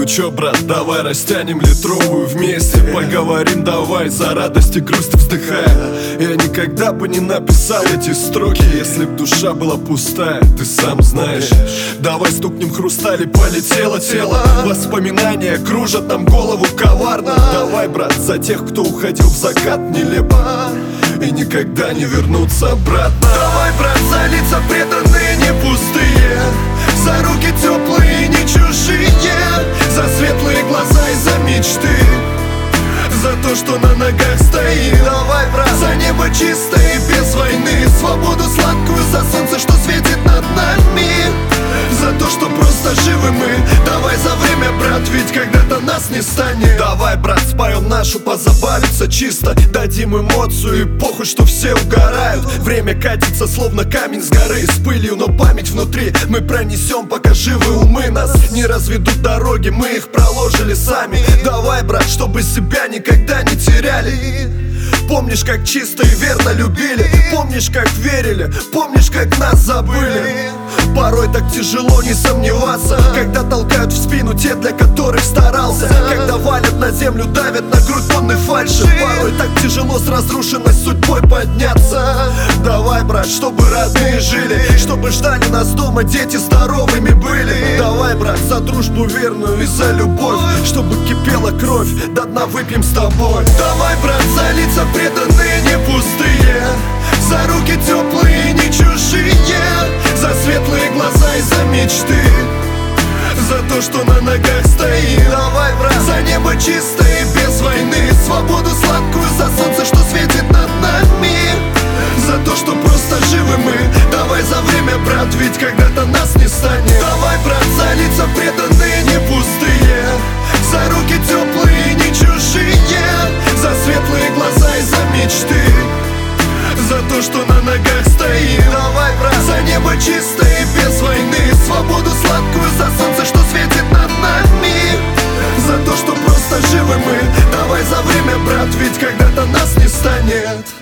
чё, брат, давай растянем литровую вместе. Поговорим давай, за радость и грусть вздыхая. Я никогда бы не написал эти строки, если б душа была пустая, ты сам знаешь. Давай стукнем хрусталь, и полетело тело. Воспоминания кружат нам голову коварно. Давай, брат, за тех, кто уходил в закат нелепо и никогда не вернуться обратно. Давай, брат, за лица преданные, не пустые, за руки теплые, не чужие, за светлые глаза и за мечты, за то, что на ногах стоит. Давай, брат, за небо чистое и без войны, свободу сладкую, за солнце, что светит над нами, за то, что просто живы мы. Давай за время, брат, ведь когда-то нас не станет. Давай, брат, споем нашу, позабавиться чисто, дадим эмоцию и похуй, что все угорают. Время катится, словно камень с горы, с пылью, но память внутри мы пронесем, пока живы умы. Нас не разведут дороги, мы их проложили сами. Давай, брат, чтобы себя никогда не теряли. Помнишь, как чисто и верно любили, помнишь, как верили, помнишь, как нас забыли. Порой так тяжело не сомневаться, когда толкают в спину те, для которых старался, когда валят на землю, давят на грудь тонны фальши. Порой так тяжело с разрушенной судьбой подняться. Давай, брат, чтобы родные жили, чтобы ждали нас дома, дети здоровыми были. Давай, брат, за дружбу верную и за любовь, чтобы кипела кровь, до дна выпьем с тобой. Давай, брат, за лица преданные, не пустые, за руки теплые, не чужие, за светлые глаза и за мечты, за то, что на ногах стоит. Давай, брат, за небо чистое и без войны, свободу сладкую, за солнце, что светит над нами, за то, что просто живы мы. Давай за время, брат, ведь когда-то нас не станет. Давай, брат, за лица преданные, не пустые, за руки теплые, не чужие, за светлые глаза и за мечты, за то, что на ногах стоит. Давай, брат, за небо чистое и без войны, свободу сладкую, за солнце, что светит над нами, за то, что просто живы мы. Давай за время, брат, ведь когда-то нас не станет.